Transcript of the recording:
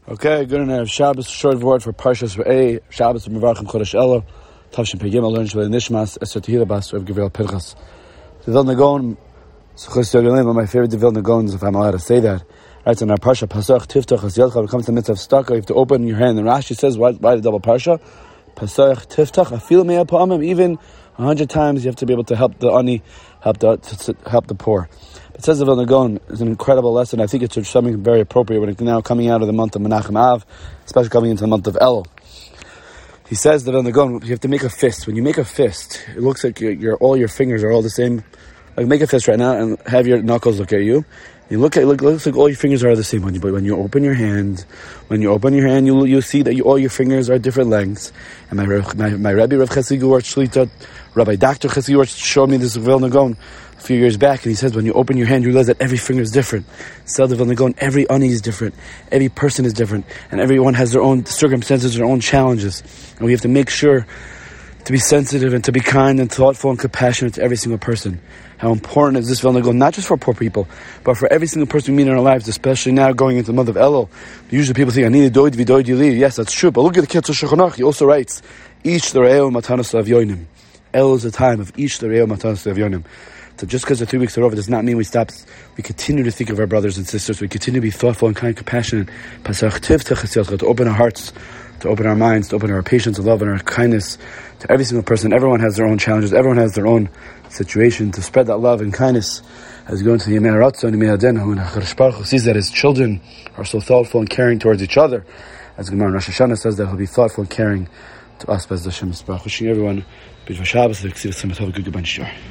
Okay, good enough. Shabbos, short word for Parshas Re'eh. Shabbos, Mevarchim Chodesh Elul. Tavshin Pei Gimel, learn Shvei Nishmas, Esther Tehila Bas, Rav Gabriel Pinchas. The Vilna Gaon, Suchos Yogalim, one of my favorite Vilna Gaons, if I'm allowed to say that. Right, so in our Parsha, Pasach, Tiftach, As Yelcha, when it comes to the mitzvah of Staka, you have to open your hand. And Rashi says, why the double Parsha? Pasach, Tiftach, Afil Mea Pa'amim, even 100 times you have to be able to help the ani, help the poor. It says the Vilna Gaon is an incredible lesson. I think it's something very appropriate when it's now coming out of the month of Menachem Av, especially coming into the month of Elul. He says the Vilna Gaon, you have to make a fist. When you make a fist, it looks like all your fingers are all the same. Like make a fist right now and have your knuckles look at you. It looks like all your fingers are the same. But when you open your hand, you'll see that all your fingers are different lengths. And my Rebbe Rav Chesed Gevurah Shlita, Rabbi Dr. Chesed Gevurah showed me this Vilna Gaon a few years back, and he says when you open your hand, you realize that every finger is different. So the Vilna Gaon, every ani is different, every person is different, and everyone has their own circumstances, their own challenges, and we have to make sure to be sensitive and to be kind and thoughtful and compassionate to every single person. How important is this Vilna Gaon, not just for poor people, but for every single person we meet in our lives, especially now going into the month of Elul. Usually people think, Ani doid v'doid yili. Yes, that's true, but look at the Ketzur Shulchan Aruch. He also writes, Each l're'eo matanos l'avyonim. Elul is the time of each l're'eo matanos l'avyonim. So just because the 3 weeks are over does not mean we stop. We continue to think of our brothers and sisters. We continue to be thoughtful and kind and compassionate. To open our hearts, to open our minds, to open our patience and love and our kindness to every single person. Everyone has their own challenges. Everyone has their own situation. To spread that love and kindness as we go into the Yemei Haratzon and Yemei Hadin, when HaKadosh Baruch Hu sees that his children are so thoughtful and caring towards each other. As Gemara in Rosh Hashanah says that he'll be thoughtful and caring to us. Bez Hashem Yisparach. Wishing everyone a beautiful Shabbos. Have a good Goodbye.